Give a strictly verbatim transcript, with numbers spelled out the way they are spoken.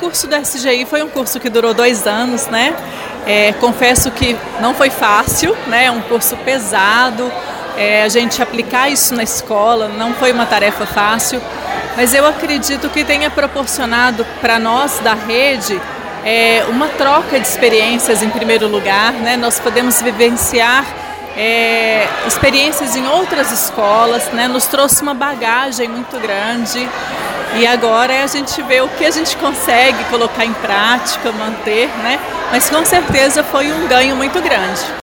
curso do S G I foi um curso que durou dois anos, né? É, confesso que não foi fácil, né? É um curso pesado, é, a gente aplicar isso na escola não foi uma tarefa fácil, mas eu acredito que tenha proporcionado para nós da rede é, uma troca de experiências em primeiro lugar, né? Nós podemos vivenciar É, experiências em outras escolas, né? Nos trouxe uma bagagem muito grande e agora é a gente vê o que a gente consegue colocar em prática, manter, né? Mas com certeza foi um ganho muito grande.